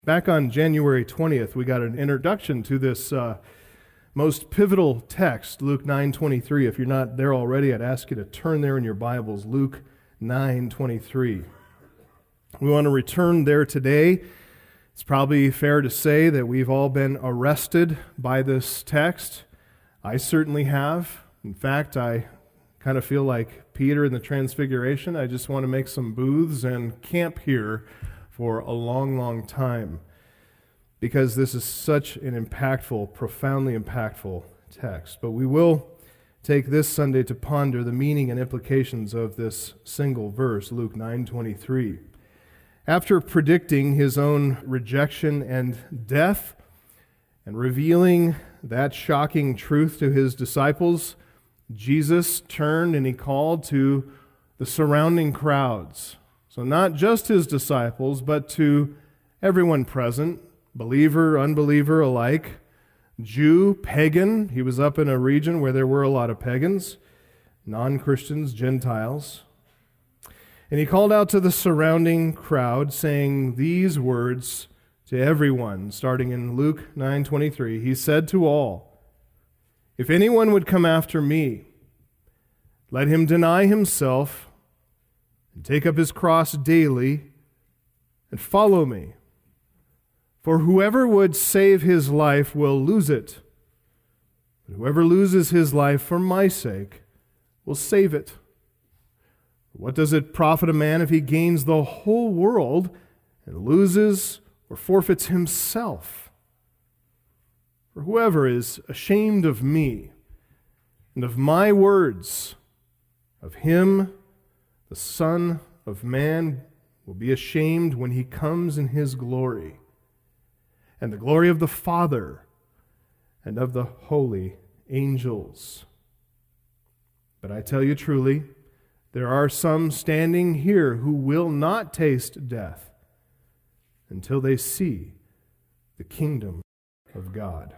Back on January 20th, we got an introduction to this most pivotal text, Luke 9:23. If you're not there already, I'd ask you to turn there in your Bibles, Luke 9:23. We want to return there today. It's probably fair to say that we've all been arrested by this text. I certainly have. In fact, I kind of feel like Peter in the Transfiguration. I just want to make some booths and camp here for a long, long time, because this is such an impactful, profoundly impactful text. But we will take this Sunday to ponder the meaning and implications of this single verse, Luke 9:23. After predicting his own rejection and death and revealing that shocking truth to his disciples, Jesus turned and he called to the surrounding crowds. So not just his disciples, but to everyone present, believer, unbeliever alike, Jew, pagan. He was up in a region where there were a lot of pagans, non-Christians, Gentiles. And he called out to the surrounding crowd, saying these words to everyone, starting in Luke 9:23. He said to all, "If anyone would come after me, let him deny himself and take up his cross daily and follow me. For whoever would save his life will lose it, but whoever loses his life for my sake will save it. What does it profit a man if he gains the whole world and loses or forfeits himself? For whoever is ashamed of me and of my words, of him the Son of Man will be ashamed when he comes in his glory, and the glory of the Father and of the holy angels. But I tell you truly, there are some standing here who will not taste death until they see the kingdom of God."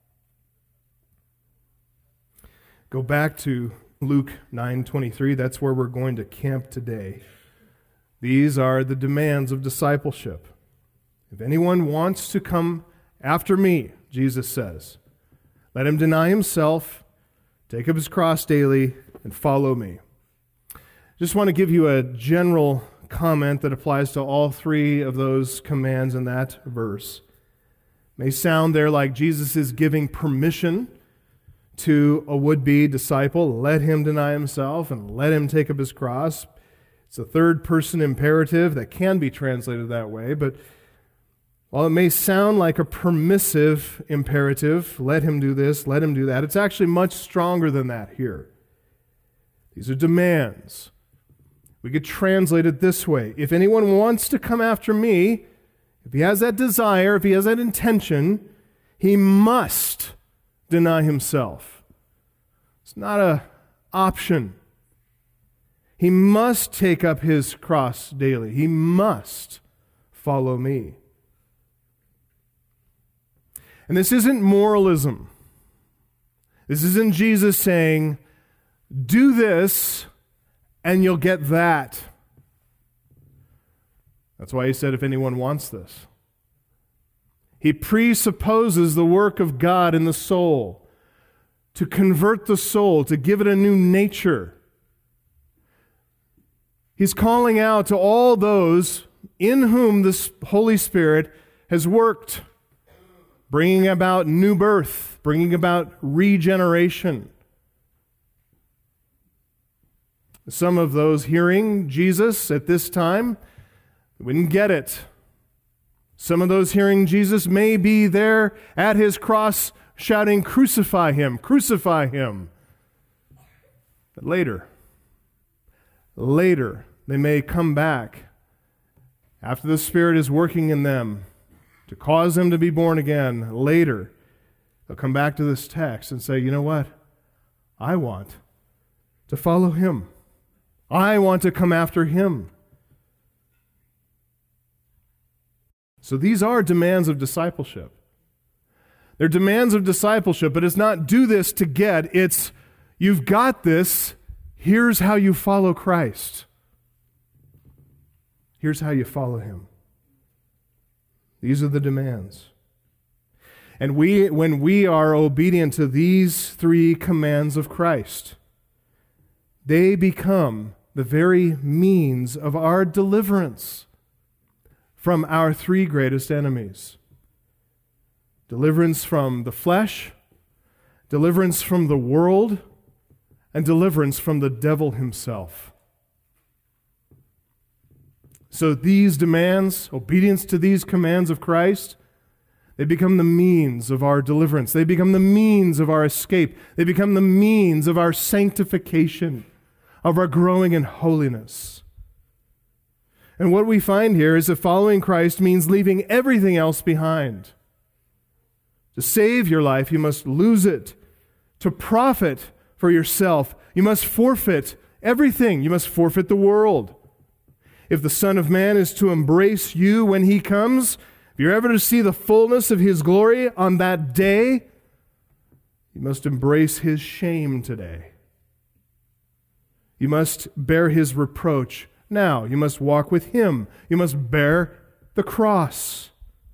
Go back to Luke 9:23. That's where we're going to camp today. These are the demands of discipleship. If anyone wants to come after me, Jesus says, let him deny himself, take up his cross daily, and follow me. Just want to give you a general comment that applies to all three of those commands in that verse. It may sound there like Jesus is giving permission to a would-be disciple. Let him deny himself and let him take up his cross. It's a third-person imperative that can be translated that way, but while it may sound like a permissive imperative, let him do this, let him do that, it's actually much stronger than that here. These are demands. We could translate it this way. If anyone wants to come after me, if he has that desire, if he has that intention, he must deny himself. It's not an option. He must take up his cross daily. He must follow me. And this isn't moralism. This isn't Jesus saying, do this and you'll get that. That's why he said, if anyone wants this. He presupposes the work of God in the soul to convert the soul, to give it a new nature. He's calling out to all those in whom the Holy Spirit has worked, bringing about new birth, bringing about regeneration. Some of those hearing Jesus at this time wouldn't get it. Some of those hearing Jesus may be there at his cross shouting, "Crucify him, crucify him." But later, they may come back after the Spirit is working in them to cause them to be born again. Later, they'll come back to this text and say, you know what? I want to follow him. I want to come after him. So these are demands of discipleship. They're demands of discipleship, but it's not do this to get. It's you've got this. Here's how you follow Christ. Here's how you follow him. These are the demands. And when we are obedient to these three commands of Christ, they become the very means of our deliverance from our three greatest enemies. Deliverance from the flesh, deliverance from the world, and deliverance from the devil himself. So these demands, obedience to these commands of Christ, they become the means of our deliverance. They become the means of our escape. They become the means of our sanctification, of our growing in holiness. And what we find here is that following Christ means leaving everything else behind. To save your life, you must lose it. To profit for yourself, you must forfeit everything. You must forfeit the world. If the Son of Man is to embrace you when he comes, if you're ever to see the fullness of his glory on that day, you must embrace his shame today. You must bear his reproach now. You must walk with him. You must bear the cross.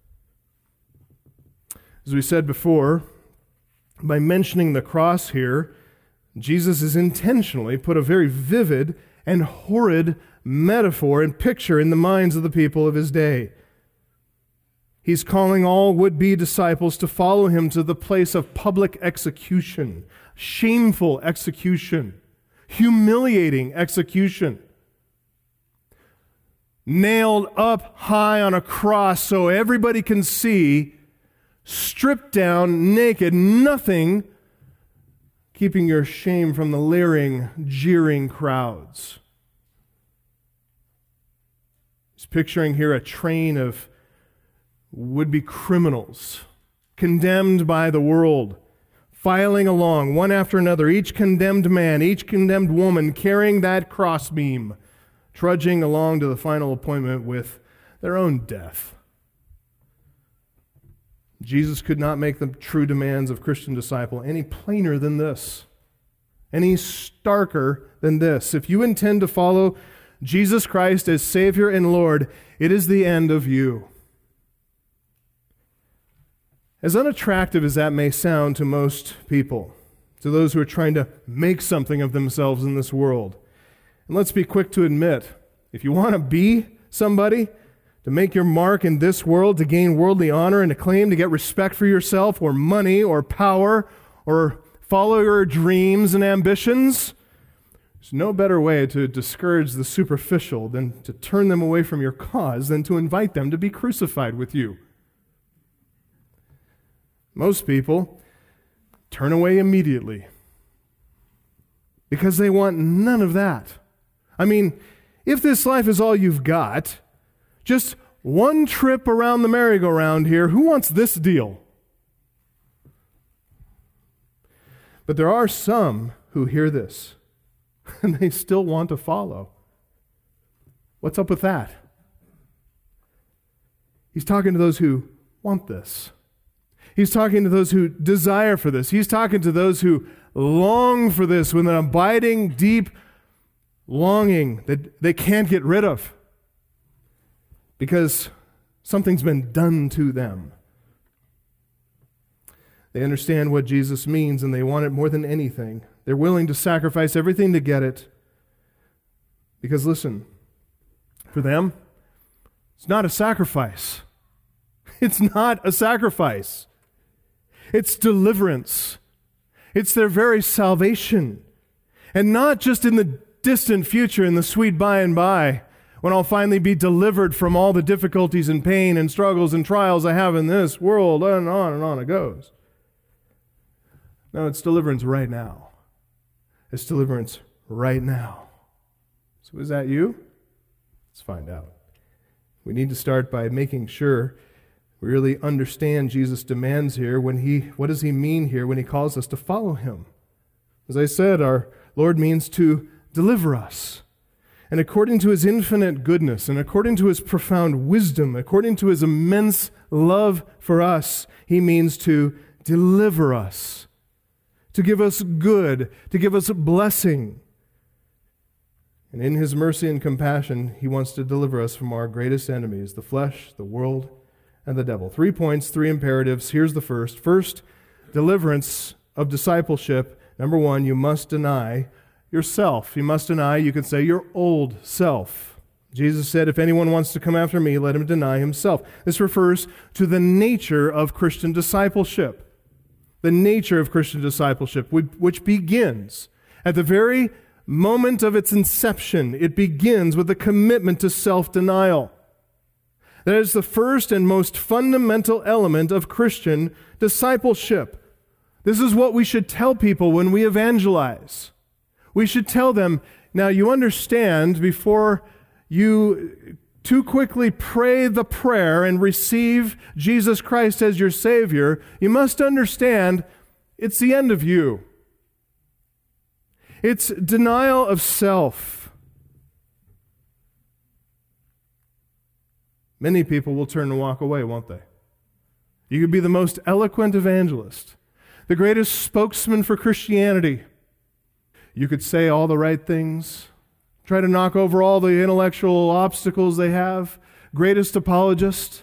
As we said before, by mentioning the cross here, Jesus has intentionally put a very vivid and horrid metaphor and picture in the minds of the people of his day. He's calling all would-be disciples to follow him to the place of public execution, shameful execution, humiliating execution, nailed up high on a cross so everybody can see, stripped down, naked, nothing keeping your shame from the leering, jeering crowds. He's picturing here a train of would-be criminals, condemned by the world, filing along one after another, each condemned man, each condemned woman carrying that crossbeam, trudging along to the final appointment with their own death. Jesus could not make the true demands of Christian disciple any plainer than this, any starker than this. If you intend to follow Jesus Christ as Savior and Lord, it is the end of you. As unattractive as that may sound to most people, to those who are trying to make something of themselves in this world, and let's be quick to admit, if you want to be somebody, to make your mark in this world, to gain worldly honor and acclaim, to get respect for yourself or money or power or follow your dreams and ambitions, there's no better way to discourage the superficial than to turn them away from your cause than to invite them to be crucified with you. Most people turn away immediately because they want none of that. I mean, if this life is all you've got, just one trip around the merry-go-round here, who wants this deal? But there are some who hear this, and they still want to follow. What's up with that? He's talking to those who want this. He's talking to those who desire for this. He's talking to those who long for this with an abiding, deep longing that they can't get rid of because something's been done to them. They understand what Jesus means and they want it more than anything. They're willing to sacrifice everything to get it. Because listen, for them, it's not a sacrifice. It's not a sacrifice. It's deliverance. It's their very salvation. And not just in the distant future, in the sweet by and by, when I'll finally be delivered from all the difficulties and pain and struggles and trials I have in this world, and on it goes. No, it's deliverance right now. It's deliverance right now. So is that you? Let's find out. We need to start by making sure we really understand Jesus' demands here. What does he mean here when he calls us to follow him? As I said, our Lord means to deliver us. And according to his infinite goodness, and according to his profound wisdom, according to his immense love for us, he means to deliver us, to give us good, to give us blessing. And in his mercy and compassion, he wants to deliver us from our greatest enemies, the flesh, the world, and the devil. 3 points, 3 imperatives. Here's the first. First, deliverance of discipleship. Number 1, you must deny yourself. You must deny, you could say, your old self. Jesus said, if anyone wants to come after me, let him deny himself. This refers to the nature of Christian discipleship. The nature of Christian discipleship, which begins at the very moment of its inception. It begins with a commitment to self-denial. That is the first and most fundamental element of Christian discipleship. This is what we should tell people when we evangelize. We should tell them, now you understand, before you too quickly pray the prayer and receive Jesus Christ as your Savior, you must understand it's the end of you. It's denial of self. Many people will turn and walk away, won't they? You could be the most eloquent evangelist, the greatest spokesman for Christianity. You could say all the right things, try to knock over all the intellectual obstacles they have, greatest apologist.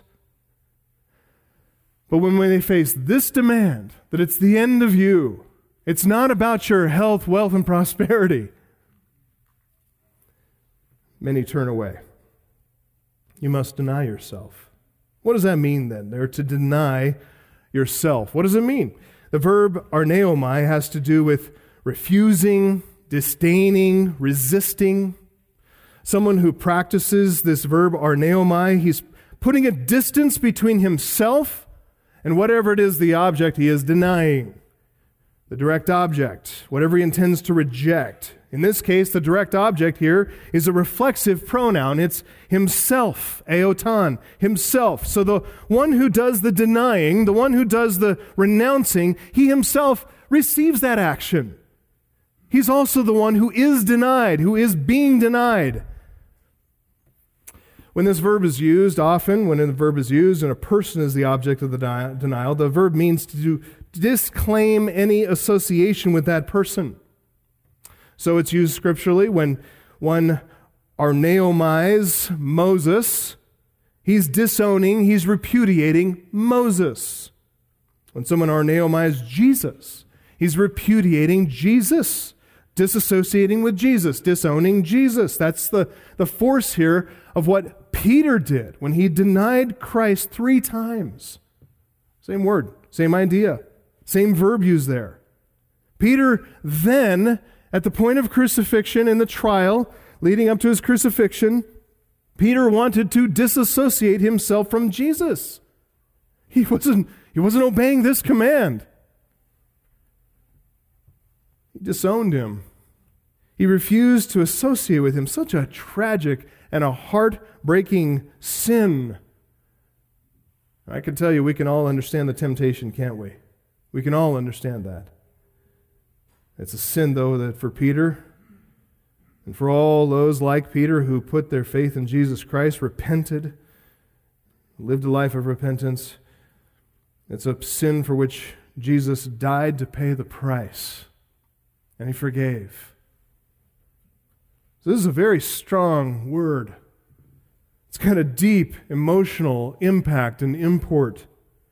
But when they face this demand, that it's the end of you, it's not about your health, wealth, and prosperity, many turn away. You must deny yourself. What does that mean then? They're to deny yourself. What does it mean? The verb arneomai has to do with refusing, disdaining, resisting. Someone who practices this verb arneomai, he's putting a distance between himself and whatever it is the object he is denying. The direct object, whatever he intends to reject. In this case, the direct object here is a reflexive pronoun. It's himself, eotan, himself. So the one who does the denying, the one who does the renouncing, he himself receives that action. He's also the one who is denied, who is being denied. When this verb is used, often when the verb is used and a person is the object of the denial, the verb means to disclaim any association with that person. So it's used scripturally when one arneomais Moses, he's disowning, he's repudiating Moses. When someone arneomais Jesus, he's repudiating Jesus, disassociating with Jesus, disowning Jesus. That's the force here of what Peter did when he denied Christ 3 times. Same word, same idea, same verb used there. Peter then, at the point of crucifixion in the trial leading up to his crucifixion, Peter wanted to disassociate himself from Jesus. He wasn't obeying this command. He disowned him. He refused to associate with him. Such a tragic and a heartbreaking sin. I can tell you, we can all understand the temptation, can't we? We can all understand that. It's a sin, though, that for Peter and for all those like Peter who put their faith in Jesus Christ, repented, lived a life of repentance, it's a sin for which Jesus died to pay the price, and he forgave. So this is a very strong word. It's got a deep emotional impact and import.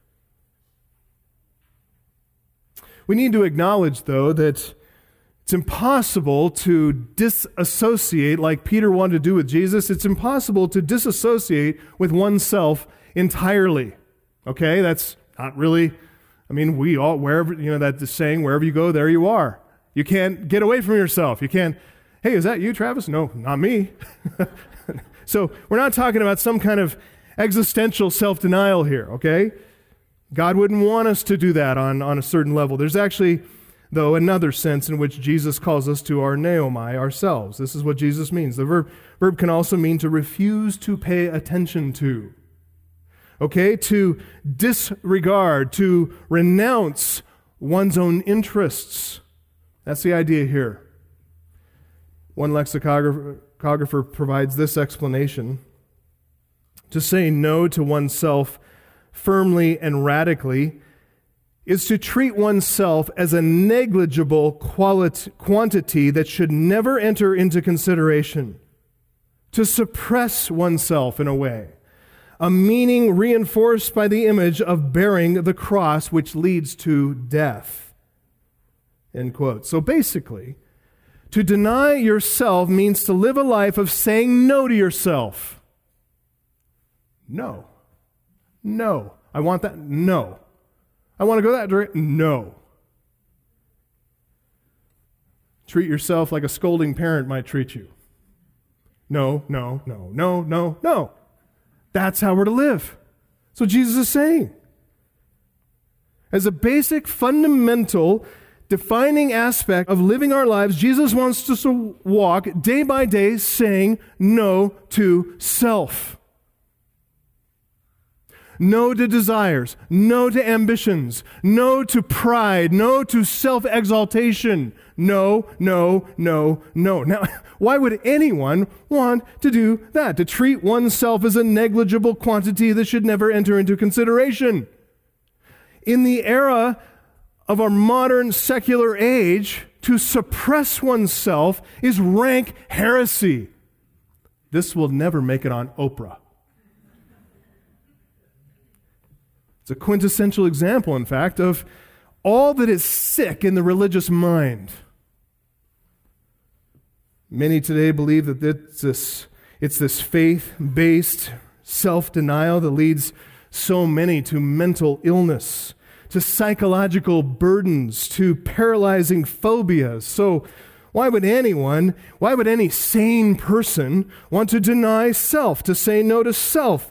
We need to acknowledge, though, that it's impossible to disassociate like Peter wanted to do with Jesus. It's impossible to disassociate with oneself entirely. Okay? That's not really, we all, wherever, that saying, wherever you go, there you are. You can't get away from yourself. You can't, hey, is that you, Travis? No, not me. So we're not talking about some kind of existential self-denial here, okay? God wouldn't want us to do that on a certain level. There's actually, though, another sense in which Jesus calls us to arneomai, ourselves. This is what Jesus means. The verb can also mean to refuse to pay attention to. Okay? To disregard, to renounce one's own interests. That's the idea here. One lexicographer provides this explanation. To say no to oneself firmly and radically is to treat oneself as a negligible quantity that should never enter into consideration. To suppress oneself in a way. a meaning reinforced by the image of bearing the cross, which leads to death. End quote. So basically, to deny yourself means to live a life of saying no to yourself. No. No. I want that. No. I want to go that direction. No. Treat yourself like a scolding parent might treat you. No, no, no, no, no, no. That's how we're to live. That's what Jesus is saying. As a basic, fundamental, defining aspect of living our lives, Jesus wants us to walk day by day saying no to self. No to desires, no to ambitions, no to pride, no to self-exaltation. No, no, no, no. Now, why would anyone want to do that? To treat oneself as a negligible quantity that should never enter into consideration. In the era of our modern secular age, to suppress oneself is rank heresy. This will never make it on Oprah. It's a quintessential example, in fact, of all that is sick in the religious mind. Many today believe that it's this faith-based self-denial that leads so many to mental illness, to psychological burdens, to paralyzing phobias. So why would any sane person want to deny self, to say no to self?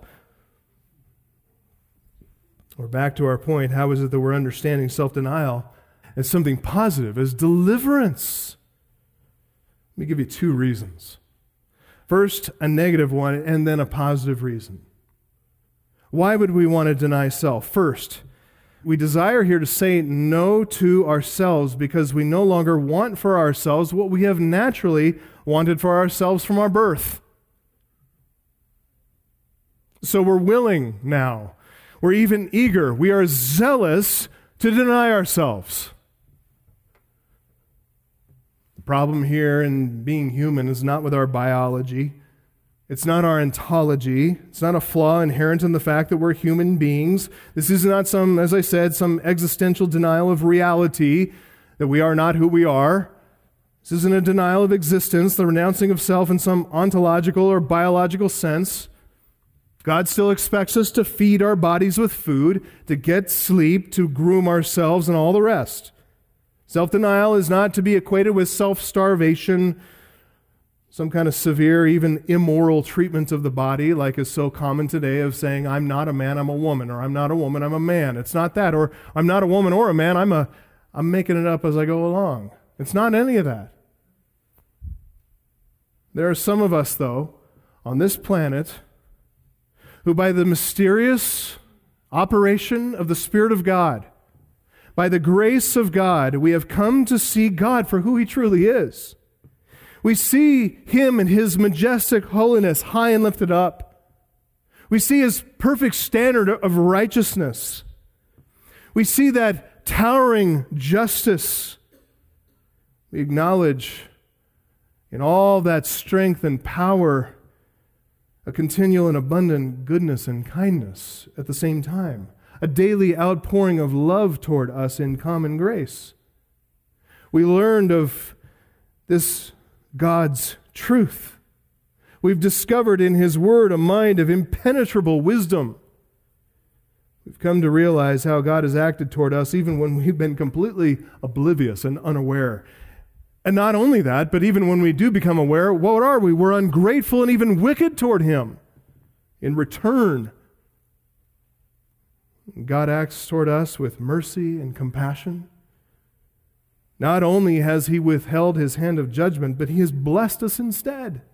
Or back to our point, how is it that we're understanding self-denial as something positive, as deliverance? Let me give you two reasons. First, a negative one, and then a positive reason. Why would we want to deny self? First, we desire here to say no to ourselves because we no longer want for ourselves what we have naturally wanted for ourselves from our birth. So we're willing now. We're even eager. We are zealous to deny ourselves. The problem here in being human is not with our biology. It's not our ontology. It's not a flaw inherent in the fact that we're human beings. This is not some existential denial of reality, that we are not who we are. This isn't a denial of existence, the renouncing of self in some ontological or biological sense. God still expects us to feed our bodies with food, to get sleep, to groom ourselves, and all the rest. Self-denial is not to be equated with self-starvation, some kind of severe, even immoral treatment of the body, like is so common today of saying, I'm not a man, I'm a woman, or I'm not a woman, I'm a man. It's not that, or I'm not a woman or a man, I'm making it up as I go along. It's not any of that. There are some of us, though, on this planet who by the mysterious operation of the Spirit of God, by the grace of God, we have come to see God for who He truly is. We see Him in His majestic holiness, high and lifted up. We see His perfect standard of righteousness. We see that towering justice. We acknowledge in all that strength and power a continual and abundant goodness and kindness at the same time, a daily outpouring of love toward us in common grace. We learned of this God's truth. We've discovered in His Word a mind of impenetrable wisdom. We've come to realize how God has acted toward us even when we've been completely oblivious and unaware. And not only that, but even when we do become aware, what are we? We're ungrateful and even wicked toward Him. In return, God acts toward us with mercy and compassion. Not only has He withheld His hand of judgment, but He has blessed us instead.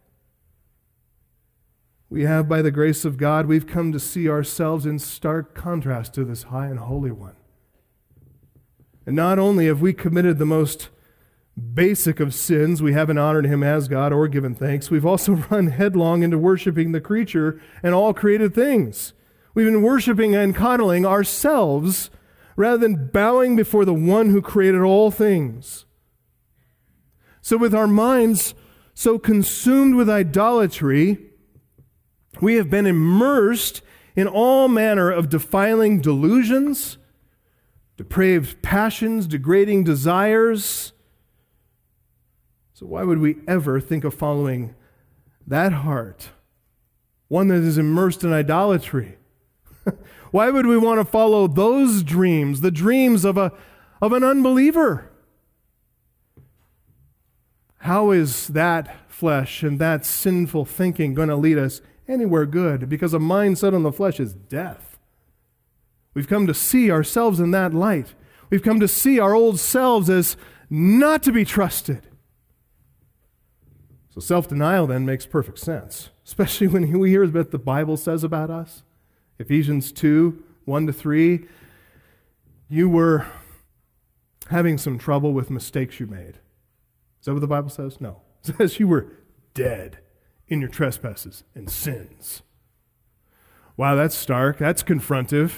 We have, by the grace of God, we've come to see ourselves in stark contrast to this high and holy one. And not only have we committed the most basic of sins, we haven't honored Him as God or given thanks, we've also run headlong into worshiping the creature and all created things. We've been worshiping and coddling ourselves rather than bowing before the one who created all things. So with our minds so consumed with idolatry, we have been immersed in all manner of defiling delusions, depraved passions, degrading desires. So why would we ever think of following that heart, one that is immersed in idolatry? Why would we want to follow those dreams, the dreams of an unbeliever? How is that flesh and that sinful thinking going to lead us anywhere good? Because a mind set on the flesh is death. We've come to see ourselves in that light. We've come to see our old selves as not to be trusted. So self-denial then makes perfect sense, especially when we hear what the Bible says about us. Ephesians 2, 1-3, you were having some trouble with mistakes you made. Is that what the Bible says? No. It says you were dead in your trespasses and sins. Wow, that's stark. That's confrontive.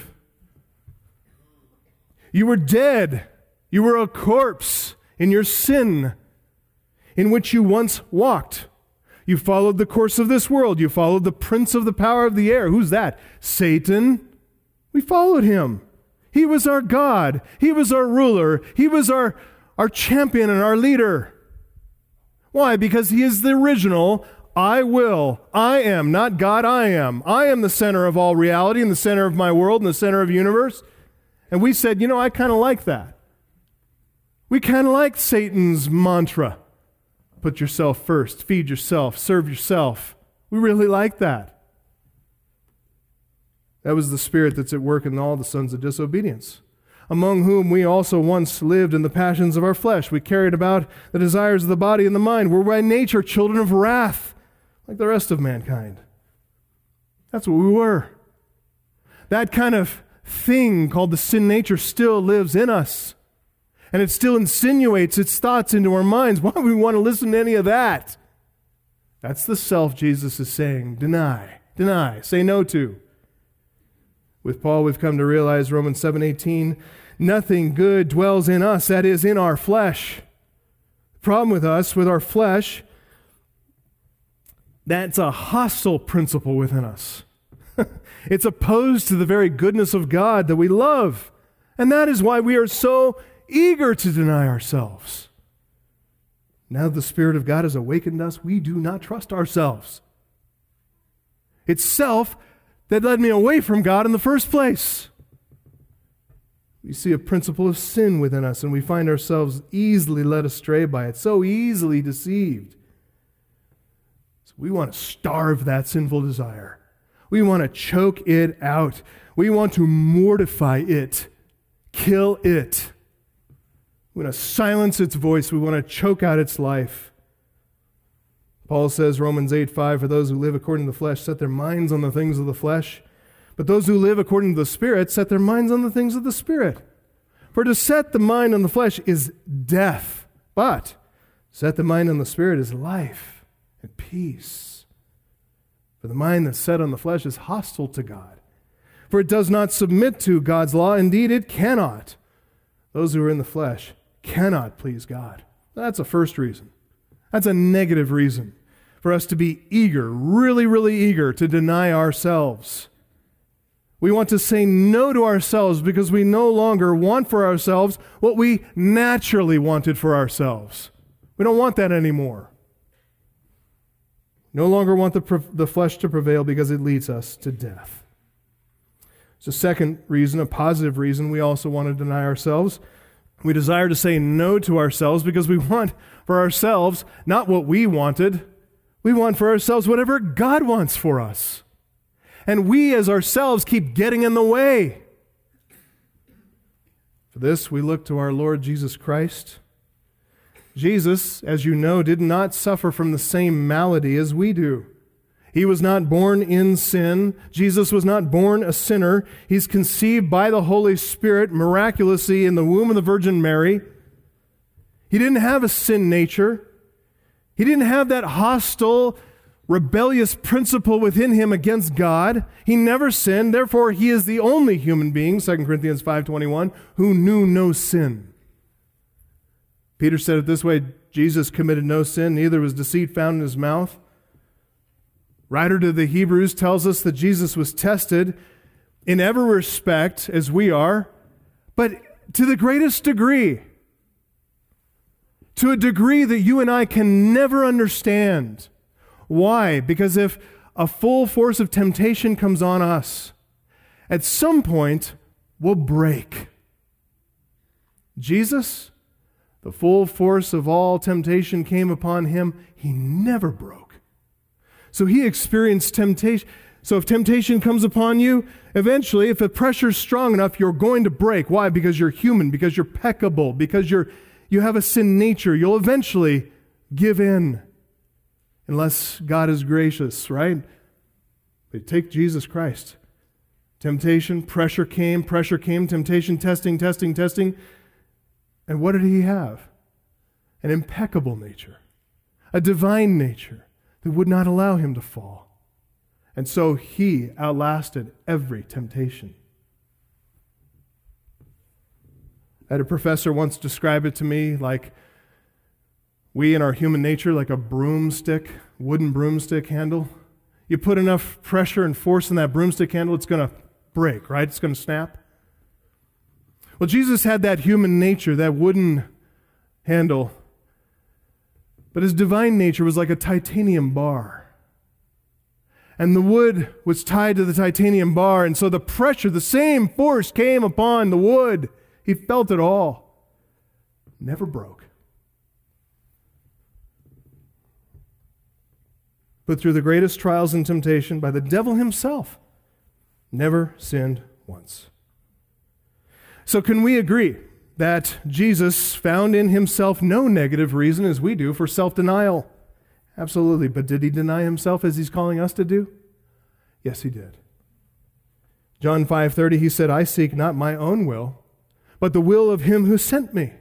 You were dead. You were a corpse in your sin in which you once walked. You followed the course of this world. You followed the prince of the power of the air. Who's that? Satan. We followed him. He was our God. He was our ruler. He was our champion and our leader. Why? Because he is the original I will. I am, not God, I am. I am the center of all reality and the center of my world and the center of the universe. And we said, I kind of like that. We kind of like Satan's mantra. Put yourself first, feed yourself, serve yourself. We really like that. That was the spirit that's at work in all the sons of disobedience, among whom we also once lived in the passions of our flesh. We carried about the desires of the body and the mind. We're by nature children of wrath, like the rest of mankind. That's what we were. That kind of thing called the sin nature still lives in us. And it still insinuates its thoughts into our minds. Why would we want to listen to any of that? That's the self Jesus is saying, deny, say no to. With Paul, we've come to realize, Romans 7:18, nothing good dwells in us, that is, in our flesh. The problem with us, with our flesh, that's a hostile principle within us. It's opposed to the very goodness of God that we love. And that is why we are so eager to deny ourselves. Now that the Spirit of God has awakened us, we do not trust ourselves. It's self that led me away from God in the first place. We see a principle of sin within us, and we find ourselves easily led astray by it, so easily deceived. So we want to starve that sinful desire. We want to choke it out. We want to mortify it, kill it. We want to silence its voice. We want to choke out its life. Paul says, Romans 8:5, for those who live according to the flesh set their minds on the things of the flesh, but those who live according to the Spirit set their minds on the things of the Spirit. For to set the mind on the flesh is death, but set the mind on the Spirit is life and peace. For the mind that's set on the flesh is hostile to God, for it does not submit to God's law. Indeed, it cannot. Those who are in the flesh cannot please God. That's a first reason. That's a negative reason for us to be eager, really, really eager to deny ourselves. We want to say no to ourselves because we no longer want for ourselves what we naturally wanted for ourselves. We don't want that anymore. No longer want the flesh to prevail because it leads us to death. It's a second reason, a positive reason we also want to deny ourselves. We desire to say no to ourselves because we want for ourselves not what we wanted. We want for ourselves whatever God wants for us. And we as ourselves keep getting in the way. For this, we look to our Lord Jesus Christ. Jesus, as you know, did not suffer from the same malady as we do. He was not born in sin. Jesus was not born a sinner. He's conceived by the Holy Spirit miraculously in the womb of the Virgin Mary. He didn't have a sin nature. He didn't have that hostile, rebellious principle within him against God. He never sinned. Therefore, he is the only human being, 2 Corinthians 5:21, who knew no sin. Peter said it this way, Jesus committed no sin, neither was deceit found in his mouth. Writer to the Hebrews tells us that Jesus was tested in every respect as we are, but to the greatest degree, to a degree that you and I can never understand. Why? Because if a full force of temptation comes on us, at some point we'll break. Jesus, the full force of all temptation came upon him. He never broke. So he experienced temptation. So if temptation comes upon you, eventually, if the pressure's strong enough, you're going to break. Why? Because you're human, because you're peccable, because you have a sin nature. You'll eventually give in, unless God is gracious, right? But take Jesus Christ. Temptation, pressure came, temptation, testing. And what did he have? An impeccable nature, a divine nature that would not allow him to fall. And so he outlasted every temptation. I had a professor once describe it to me like we in our human nature, like a broomstick, wooden broomstick handle. You put enough pressure and force in that broomstick handle, it's going to break, right? It's going to snap. Well, Jesus had that human nature, that wooden handle, but his divine nature was like a titanium bar. And the wood was tied to the titanium bar, and so the pressure, the same force came upon the wood. He felt it all. Never broke. But through the greatest trials and temptation by the devil himself, never sinned once. So can we agree that Jesus found in himself no negative reason as we do for self-denial? Absolutely. But did he deny himself as he's calling us to do? Yes, he did. John 5:30, he said, I seek not my own will, but the will of him who sent me.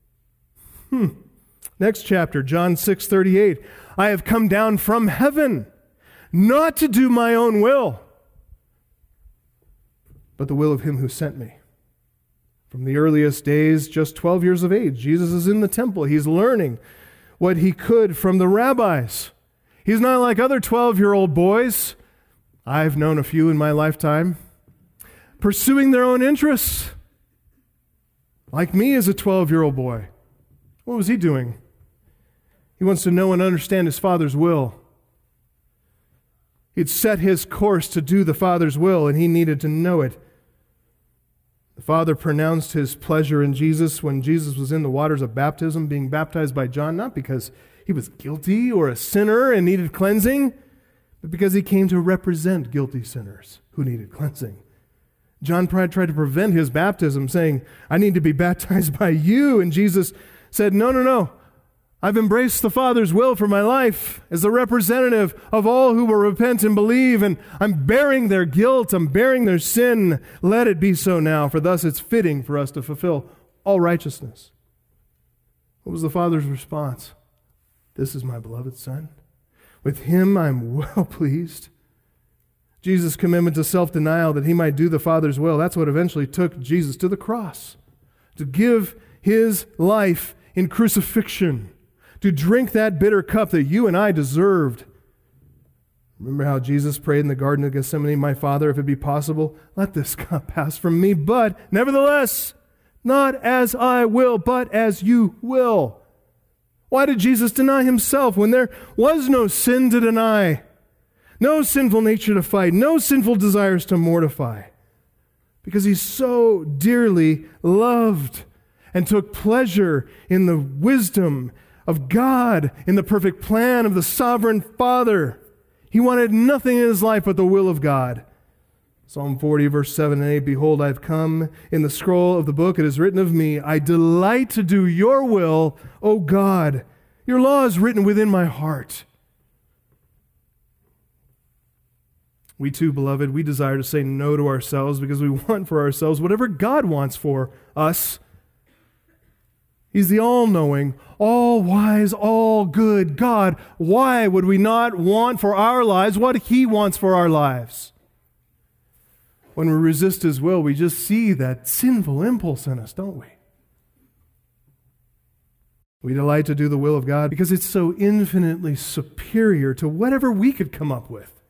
Next chapter, John 6:38, I have come down from heaven, not to do my own will, but the will of him who sent me. From the earliest days, just 12 years of age, Jesus is in the temple. He's learning what he could from the rabbis. He's not like other 12-year-old boys. I've known a few in my lifetime, pursuing their own interests. Like me as a 12-year-old boy. What was he doing? He wants to know and understand his Father's will. He'd set his course to do the Father's will, and he needed to know it. The Father pronounced his pleasure in Jesus when Jesus was in the waters of baptism, being baptized by John, not because he was guilty or a sinner and needed cleansing, but because he came to represent guilty sinners who needed cleansing. John tried to prevent his baptism, saying, I need to be baptized by you. And Jesus said, no. I've embraced the Father's will for my life as the representative of all who will repent and believe, and I'm bearing their guilt, I'm bearing their sin. Let it be so now, for thus it's fitting for us to fulfill all righteousness. What was the Father's response? This is my beloved Son. With him I'm well pleased. Jesus' commitment to self-denial that he might do the Father's will, that's what eventually took Jesus to the cross, to give his life in crucifixion, to drink that bitter cup that you and I deserved. Remember how Jesus prayed in the Garden of Gethsemane, my Father, if it be possible, let this cup pass from me, but nevertheless, not as I will, but as you will. Why did Jesus deny himself when there was no sin to deny, no sinful nature to fight, no sinful desires to mortify? Because he so dearly loved and took pleasure in the wisdom of God, in the perfect plan of the sovereign Father. He wanted nothing in his life but the will of God. Psalm 40, verse 7 and 8, behold, I have come in the scroll of the book. It is written of me, I delight to do your will, O God. Your law is written within my heart. We too, beloved, we desire to say no to ourselves because we want for ourselves whatever God wants for us. He's the all-knowing, all-wise, all-good God. Why would we not want for our lives what he wants for our lives? When we resist his will, we just see that sinful impulse in us, don't we? We delight to do the will of God because it's so infinitely superior to whatever we could come up with.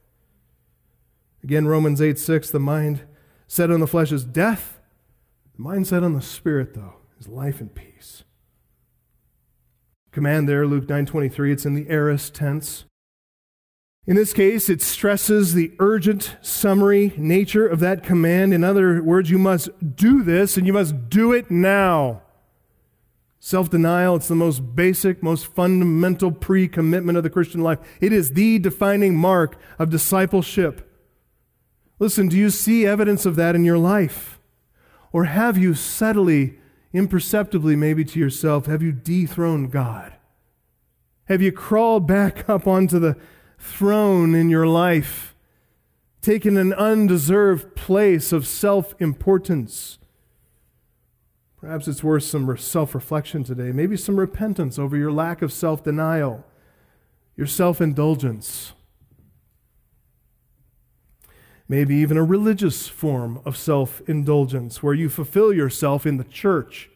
Again, Romans 8:6, the mind set on the flesh is death. The mind set on the Spirit, though, is life and peace. Command there, Luke 9:23, it's in the aorist tense. In this case, it stresses the urgent, summary nature of that command. In other words, you must do this, and you must do it now. Self-denial, it's the most basic, most fundamental pre-commitment of the Christian life. It is the defining mark of discipleship. Listen, do you see evidence of that in your life? Or have you subtly, imperceptibly maybe to yourself, have you dethroned God? Have you crawled back up onto the throne in your life, taken an undeserved place of self-importance? Perhaps it's worth some self-reflection today, maybe some repentance over your lack of self-denial, your self-indulgence. Maybe even a religious form of self-indulgence where you fulfill yourself in the church.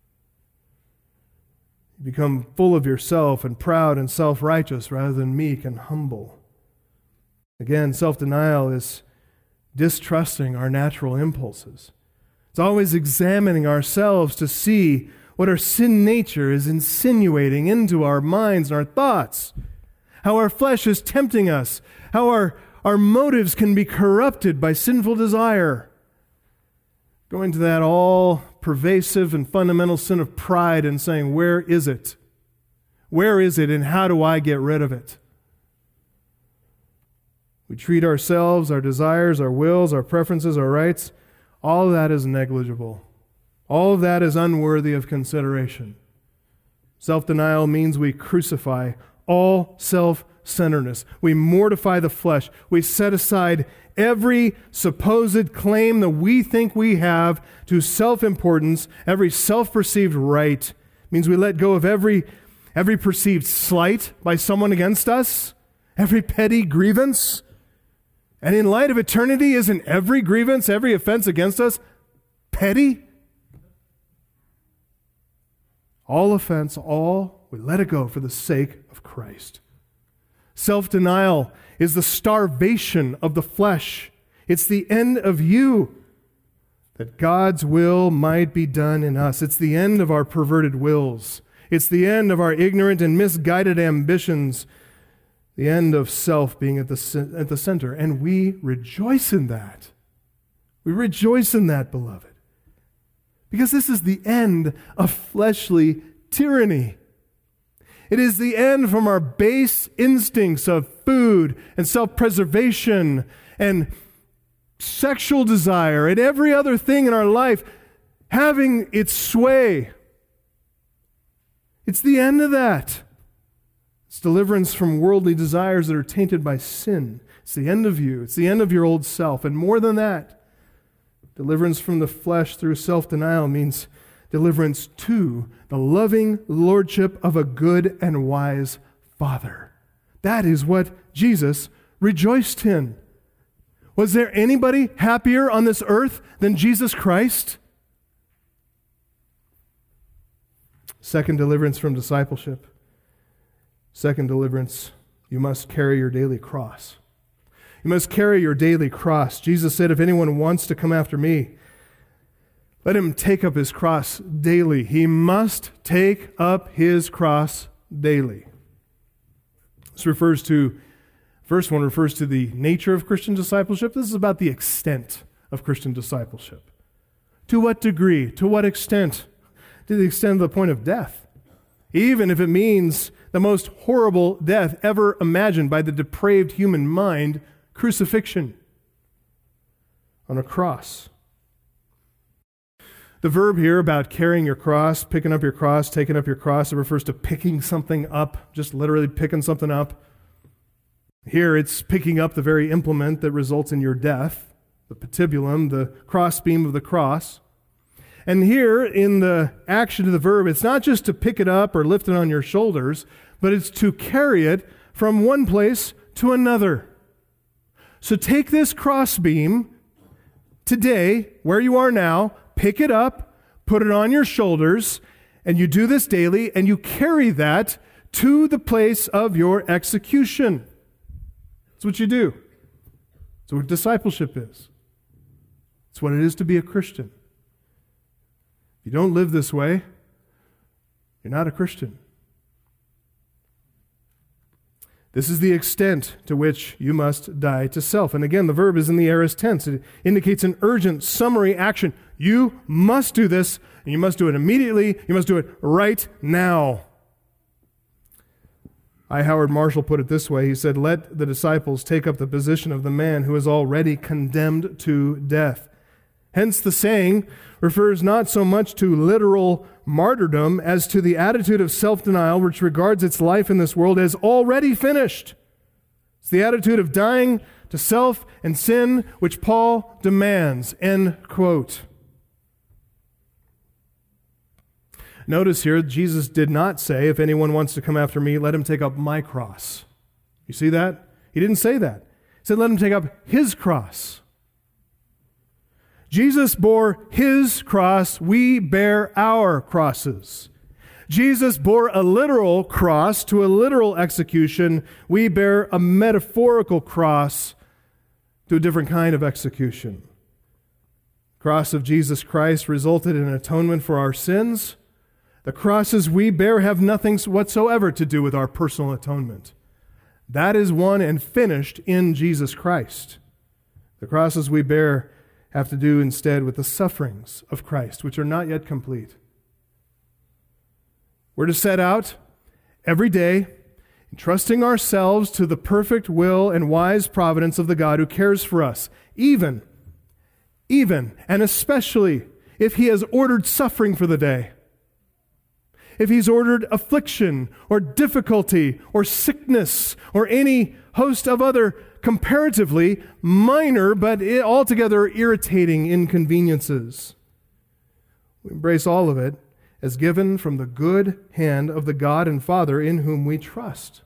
You become full of yourself and proud and self-righteous rather than meek and humble. Again, self-denial is distrusting our natural impulses. It's always examining ourselves to see what our sin nature is insinuating into our minds and our thoughts, how our flesh is tempting us, how our motives can be corrupted by sinful desire. Going to that all-pervasive and fundamental sin of pride and saying, where is it? Where is it and how do I get rid of it? We treat ourselves, our desires, our wills, our preferences, our rights, all of that is negligible. All of that is unworthy of consideration. Self-denial means we crucify all self-centeredness. We mortify the flesh. We set aside every supposed claim that we think we have to self-importance, every self-perceived right. It means we let go of every perceived slight by someone against us, every petty grievance. And in light of eternity, isn't every grievance, every offense against us petty? All offense, we let it go for the sake of Christ. Self-denial is the starvation of the flesh. It's the end of you, that God's will might be done in us. It's the end of our perverted wills. It's the end of our ignorant and misguided ambitions. The end of self being at the center. And we rejoice in that. We rejoice in that, beloved. Because this is the end of fleshly tyranny. It is the end from our base instincts of food and self-preservation and sexual desire and every other thing in our life having its sway. It's the end of that. It's deliverance from worldly desires that are tainted by sin. It's the end of you. It's the end of your old self. And more than that, deliverance from the flesh through self-denial means deliverance to the loving lordship of a good and wise Father. That is what Jesus rejoiced in. Was there anybody happier on this earth than Jesus Christ? Second, deliverance from discipleship. Second deliverance, you must carry your daily cross. You must carry your daily cross. Jesus said, if anyone wants to come after me, let him take up his cross daily. He must take up his cross daily. First one refers to the nature of Christian discipleship. This is about the extent of Christian discipleship. To what degree? To what extent? To the extent of the point of death. Even if it means the most horrible death ever imagined by the depraved human mind, crucifixion on a cross. The verb here about carrying your cross, picking up your cross, taking up your cross, it refers to picking something up, just literally picking something up. Here it's picking up the very implement that results in your death, the patibulum, the crossbeam of the cross. And here in the action of the verb, it's not just to pick it up or lift it on your shoulders, but it's to carry it from one place to another. So take this crossbeam today, where you are now, pick it up, put it on your shoulders, and you do this daily, and you carry that to the place of your execution. That's what you do. That's what discipleship is. It's what it is to be a Christian. If you don't live this way, you're not a Christian. This is the extent to which you must die to self. And again, the verb is in the aorist tense. It indicates an urgent summary action. You must do this, and you must do it immediately. You must do it right now. I. Howard Marshall put it this way. He said, "Let the disciples take up the position of the man who is already condemned to death." Hence the saying refers not so much to literal martyrdom as to the attitude of self-denial which regards its life in this world as already finished. It's the attitude of dying to self and sin which Paul demands. End quote. Notice here, Jesus did not say, if anyone wants to come after me, let him take up my cross. You see that? He didn't say that. He said, let him take up his cross. Jesus bore his cross, we bear our crosses. Jesus bore a literal cross to a literal execution. We bear a metaphorical cross to a different kind of execution. The cross of Jesus Christ resulted in atonement for our sins. The crosses we bear have nothing whatsoever to do with our personal atonement. That is won and finished in Jesus Christ. The crosses we bear have to do instead with the sufferings of Christ, which are not yet complete. We're to set out every day, entrusting ourselves to the perfect will and wise providence of the God who cares for us, even and especially if He has ordered suffering for the day. If He's ordered affliction or difficulty or sickness or any host of other comparatively minor but altogether irritating inconveniences. We embrace all of it as given from the good hand of the God and Father in whom we trust.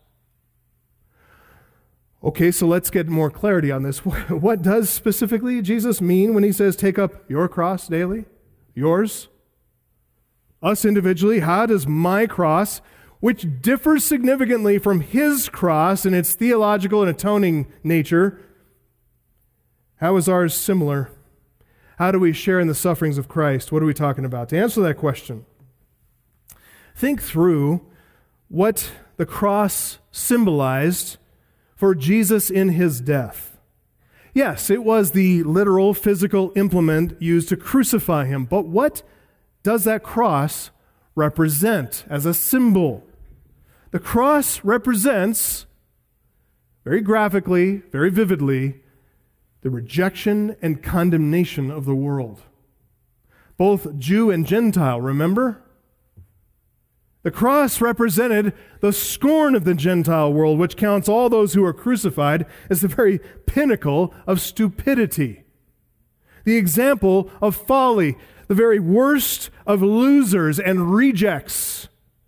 Okay, so let's get more clarity on this. What does specifically Jesus mean when He says, take up your cross daily? Yours? Us individually? How does my cross, which differs significantly from His cross in its theological and atoning nature, how is ours similar? How do we share in the sufferings of Christ? What are we talking about? To answer that question, think through what the cross symbolized for Jesus in His death. Yes, it was the literal physical implement used to crucify Him, but what does that cross represent as a symbol? The cross represents, very graphically, very vividly, the rejection and condemnation of the world. Both Jew and Gentile, remember? The cross represented the scorn of the Gentile world, which counts all those who are crucified as the very pinnacle of stupidity. The example of folly, the very worst of losers and rejects.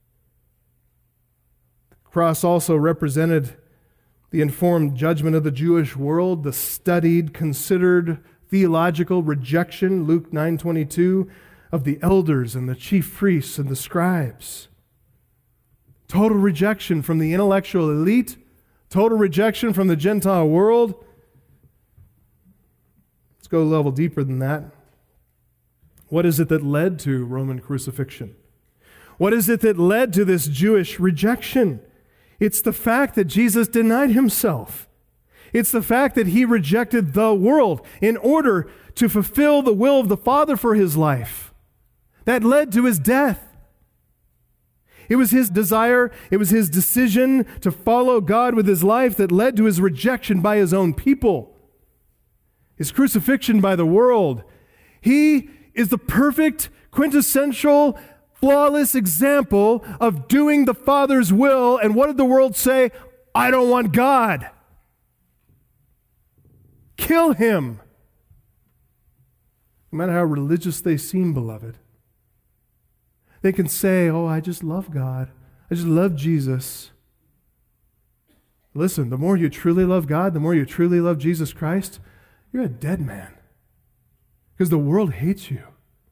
The cross also represented the informed judgment of the Jewish world, the studied, considered theological rejection, Luke 9:22, of the elders and the chief priests and the scribes. Total rejection from the intellectual elite, total rejection from the Gentile world. Let's go a level deeper than that. What is it that led to Roman crucifixion? What is it that led to this Jewish rejection? It's the fact that Jesus denied Himself. It's the fact that He rejected the world in order to fulfill the will of the Father for His life. That led to His death. It was His desire, it was His decision to follow God with His life that led to His rejection by His own people. His crucifixion by the world. He is the perfect, quintessential, flawless example of doing the Father's will. And what did the world say? I don't want God. Kill Him. No matter how religious they seem, beloved. They can say, oh, I just love God. I just love Jesus. Listen, the more you truly love God, the more you truly love Jesus Christ, you're a dead man. Because the world hates you.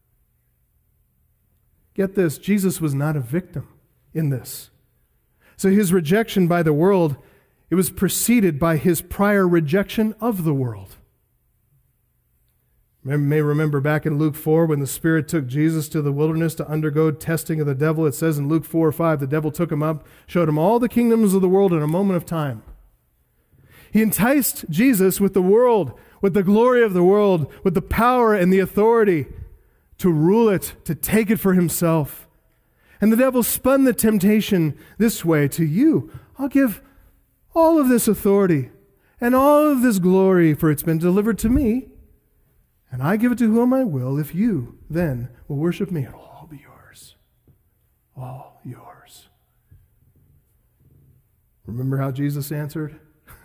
Get this, Jesus was not a victim in this. So His rejection by the world, It was preceded by his prior rejection of the world. You may remember back in Luke 4 when the Spirit took Jesus to the wilderness to undergo testing of the devil. It says in Luke 4:5, the devil took him up, showed him all the kingdoms of the world in a moment of time. He enticed Jesus with the world, with the glory of the world, with the power and the authority to rule it, to take it for himself. And the devil spun the temptation this way: to you, I'll give all of this authority and all of this glory, for it's been delivered to me, and I give it to whom I will. If you then will worship me, it'll all be yours. All yours. Remember how Jesus answered?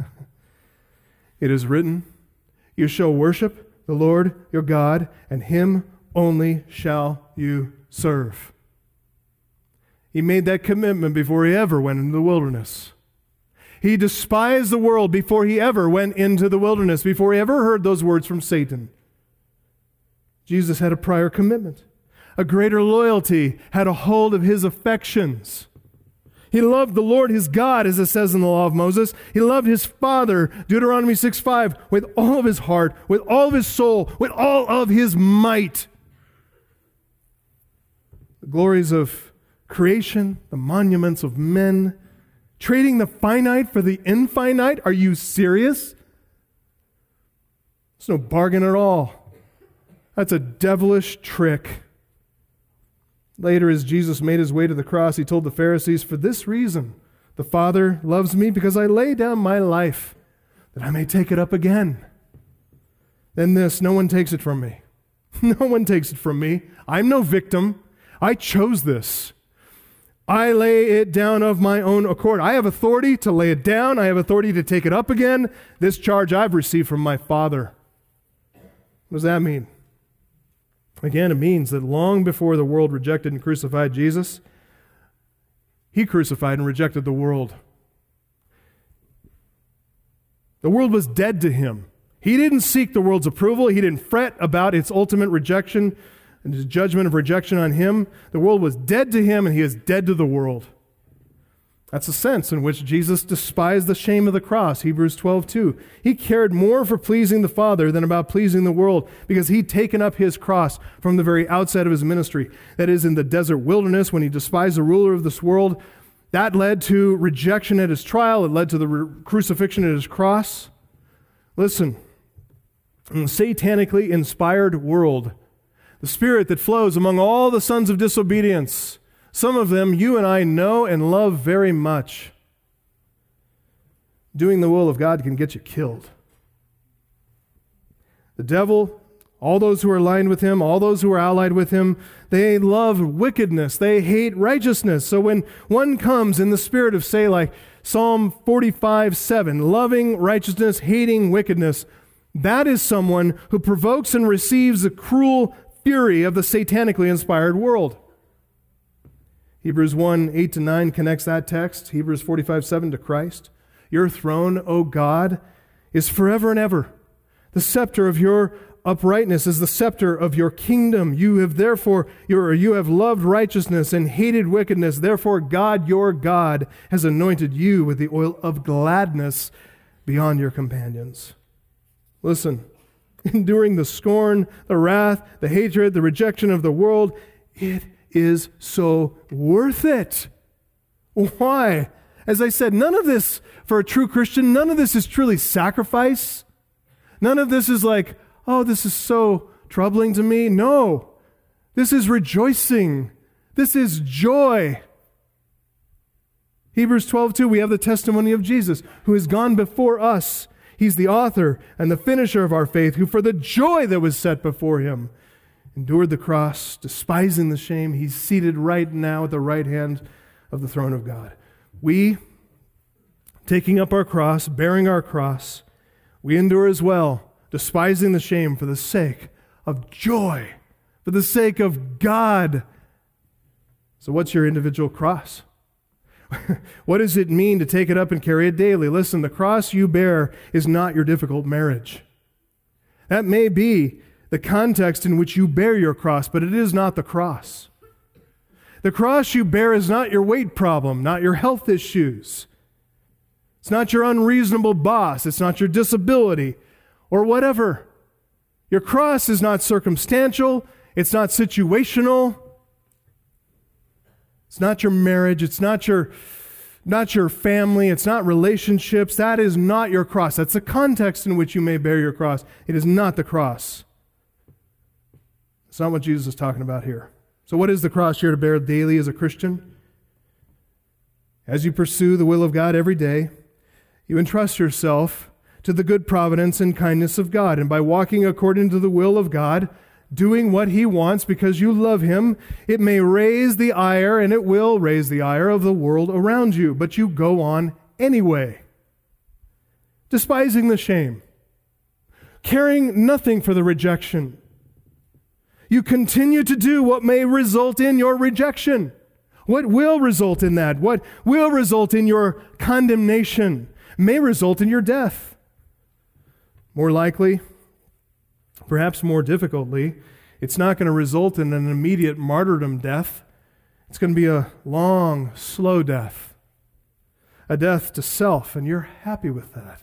It is written, you shall worship the Lord your God, and him only shall you serve. He made that commitment before he ever went into the wilderness. He despised the world before he ever went into the wilderness, before he ever heard those words from Satan. Jesus had a prior commitment. A greater loyalty had a hold of his affections. He loved the Lord his God, as it says in the law of Moses. He loved his Father, Deuteronomy 6:5, with all of his heart, with all of his soul, with all of his might. The glories of creation, the monuments of men, trading the finite for the infinite. Are you serious? It's no bargain at all. That's a devilish trick. Later, as Jesus made his way to the cross, he told the Pharisees, for this reason, the Father loves me, because I lay down my life that I may take it up again. Then this, no one takes it from me. No one takes it from me. I'm no victim. I chose this. I lay it down of my own accord. I have authority to lay it down. I have authority to take it up again. This charge I've received from my Father. What does that mean? Again, it means that long before the world rejected and crucified Jesus, he crucified and rejected the world. The world was dead to him. He didn't seek the world's approval. He didn't fret about its ultimate rejection and his judgment of rejection on him. The world was dead to him, and he is dead to the world. That's the sense in which Jesus despised the shame of the cross, Hebrews 12:2. He cared more for pleasing the Father than about pleasing the world, because he'd taken up his cross from the very outset of his ministry. That is, in the desert wilderness, when he despised the ruler of this world. That led to rejection at his trial. It led to the crucifixion at his cross. Listen, in the satanically inspired world, the spirit that flows among all the sons of disobedience, some of them you and I know and love very much. Doing the will of God can get you killed. The devil, all those who are aligned with him, all those who are allied with him, they love wickedness. They hate righteousness. So when one comes in the spirit of, say, like Psalm 45:7, loving righteousness, hating wickedness, that is someone who provokes and receives the cruel fury of the satanically inspired world. Hebrews 1:8-9 connects that text, Hebrews 45:7 to Christ. Your throne, O God, is forever and ever. The scepter of your uprightness is the scepter of your kingdom. You have loved righteousness and hated wickedness. Therefore, God, your God, has anointed you with the oil of gladness beyond your companions. Listen, enduring the scorn, the wrath, the hatred, the rejection of the world, it is so worth it. Why? As I said, none of this, for a true Christian, none of this is truly sacrifice. None of this is like, oh, this is so troubling to me. No, this is rejoicing. This is joy. Hebrews 12:2, we have the testimony of Jesus, who has gone before us. He's the author and the finisher of our faith, who for the joy that was set before him endured the cross, despising the shame. He's seated right now at the right hand of the throne of God. We, taking up our cross, bearing our cross, we endure as well, despising the shame for the sake of joy, for the sake of God. So what's your individual cross? What does it mean to take it up and carry it daily? Listen, the cross you bear is not your difficult marriage. That may be the context in which you bear your cross, but it is not the cross. The cross you bear is not your weight problem, not your health issues. It's not your unreasonable boss. It's not your disability or whatever. Your cross is not circumstantial. It's not situational. It's not your marriage. It's not your family. It's not relationships. That is not your cross. That's the context in which you may bear your cross. It is not the cross. It's not what Jesus is talking about here. So what is the cross you're to bear daily as a Christian? As you pursue the will of God every day, you entrust yourself to the good providence and kindness of God. And by walking according to the will of God, doing what He wants because you love Him, it may raise the ire, and it will raise the ire of the world around you. But you go on anyway, despising the shame, caring nothing for the rejection. You continue to do what may result in your rejection. What will result in that? What will result in your condemnation? May result in your death. More likely, perhaps more difficultly, it's not going to result in an immediate martyrdom death. It's going to be a long, slow death. A death to self, and you're happy with that.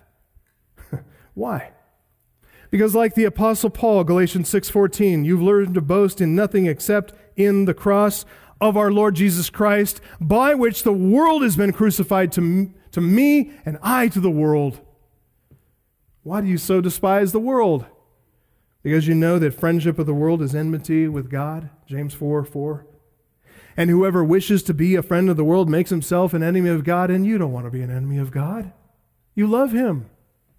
Why? Because like the Apostle Paul, Galatians 6:14, you've learned to boast in nothing except in the cross of our Lord Jesus Christ, by which the world has been crucified to me and I to the world. Why do you so despise the world? Because you know that friendship with the world is enmity with God, James 4:4. And whoever wishes to be a friend of the world makes himself an enemy of God, and you don't want to be an enemy of God. You love Him.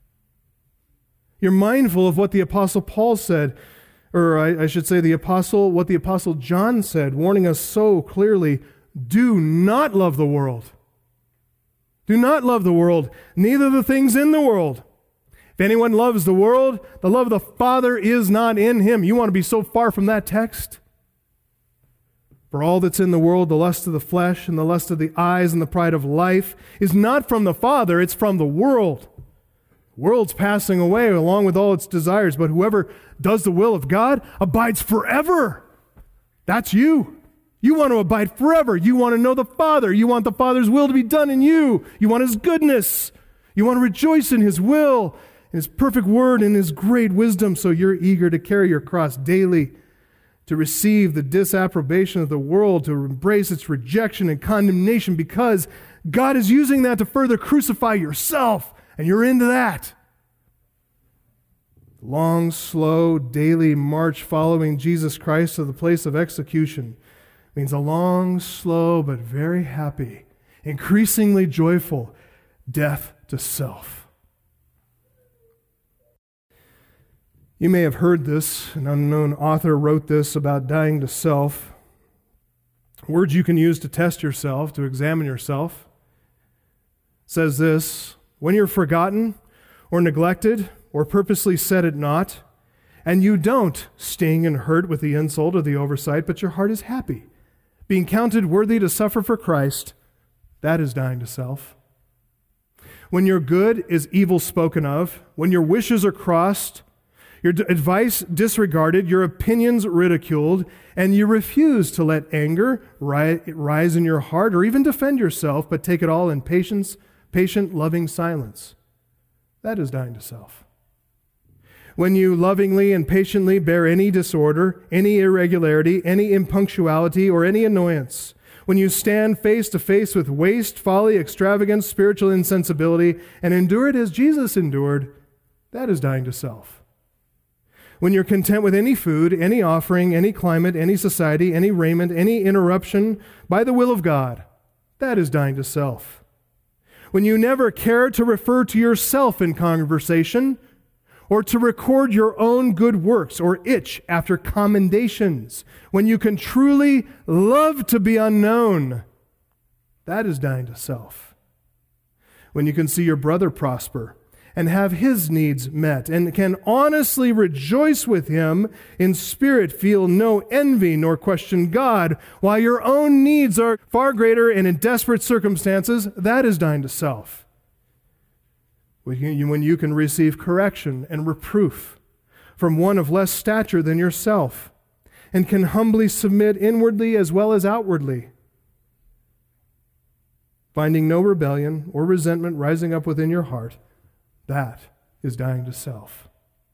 You're mindful of what the Apostle Paul said, or I should say what the Apostle John said, warning us so clearly, do not love the world. Do not love the world, neither the things in the world. If anyone loves the world, the love of the Father is not in him. You want to be so far from that text? For all that's in the world, the lust of the flesh and the lust of the eyes and the pride of life, is not from the Father, it's from the world. The world's passing away along with all its desires, but whoever does the will of God abides forever. That's you. You want to abide forever. You want to know the Father. You want the Father's will to be done in you. You want His goodness. You want to rejoice in His will, in His perfect word, and His great wisdom. So you're eager to carry your cross daily, to receive the disapprobation of the world, to embrace its rejection and condemnation, because God is using that to further crucify yourself, and you're into that. Long, slow, daily march following Jesus Christ to the place of execution means a long, slow, but very happy, increasingly joyful death to self. You may have heard this. An unknown author wrote this about dying to self. Words you can use to test yourself, to examine yourself. It says this: when you're forgotten or neglected or purposely set at naught, and you don't sting and hurt with the insult or the oversight, but your heart is happy, being counted worthy to suffer for Christ, that is dying to self. When your good is evil spoken of, when your wishes are crossed, your advice disregarded, your opinions ridiculed, and you refuse to let anger rise in your heart or even defend yourself, but take it all in patient, loving silence, that is dying to self. When you lovingly and patiently bear any disorder, any irregularity, any impunctuality, or any annoyance, when you stand face to face with waste, folly, extravagance, spiritual insensibility, and endure it as Jesus endured, that is dying to self. When you're content with any food, any offering, any climate, any society, any raiment, any interruption by the will of God, that is dying to self. When you never care to refer to yourself in conversation, or to record your own good works, or itch after commendations, when you can truly love to be unknown, that is dying to self. When you can see your brother prosper and have his needs met, and can honestly rejoice with him in spirit, feel no envy nor question God, while your own needs are far greater and in desperate circumstances, that is dying to self. When you can receive correction and reproof from one of less stature than yourself, and can humbly submit inwardly as well as outwardly, finding no rebellion or resentment rising up within your heart, that is dying to self.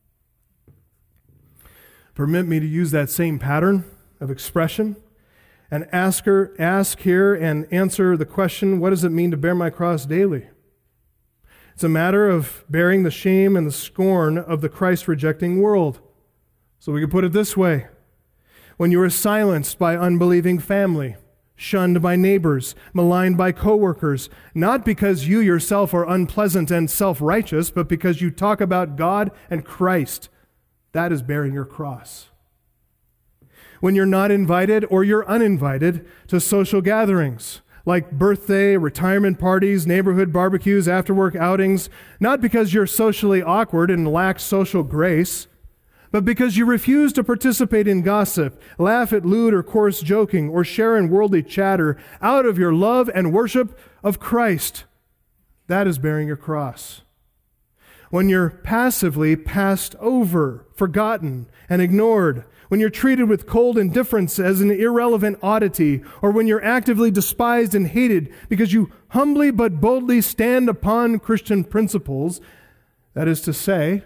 Permit me to use that same pattern of expression and ask here and answer the question, what does it mean to bear my cross daily? It's a matter of bearing the shame and the scorn of the Christ-rejecting world. So we can put it this way. When you are silenced by unbelieving family, shunned by neighbors, maligned by coworkers, not because you yourself are unpleasant and self-righteous, but because you talk about God and Christ, that is bearing your cross. When you're not invited or you're uninvited to social gatherings, like birthday, retirement parties, neighborhood barbecues, after-work outings, not because you're socially awkward and lack social grace, but because you refuse to participate in gossip, laugh at lewd or coarse joking, or share in worldly chatter out of your love and worship of Christ. That is bearing your cross. When you're passively passed over, forgotten, and ignored, when you're treated with cold indifference as an irrelevant oddity, or when you're actively despised and hated because you humbly but boldly stand upon Christian principles, that is to say,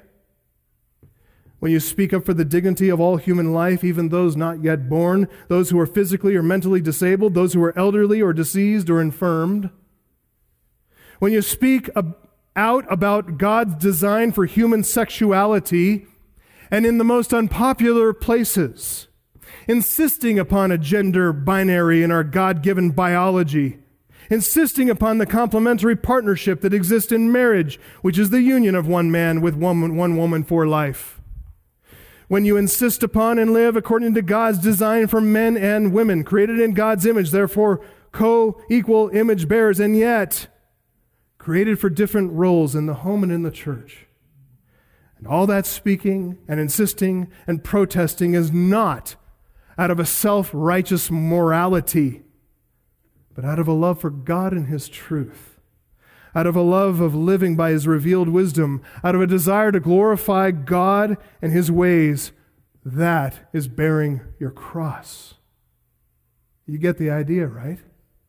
when you speak up for the dignity of all human life, even those not yet born, those who are physically or mentally disabled, those who are elderly or diseased or infirmed, when you speak out about God's design for human sexuality, and in the most unpopular places, insisting upon a gender binary in our God-given biology, insisting upon the complementary partnership that exists in marriage, which is the union of one man with one woman for life. When you insist upon and live according to God's design for men and women, created in God's image, therefore co-equal image bearers, and yet created for different roles in the home and in the church. And all that speaking and insisting and protesting is not out of a self-righteous morality, but out of a love for God and His truth, out of a love of living by His revealed wisdom, out of a desire to glorify God and His ways. That is bearing your cross. You get the idea, right?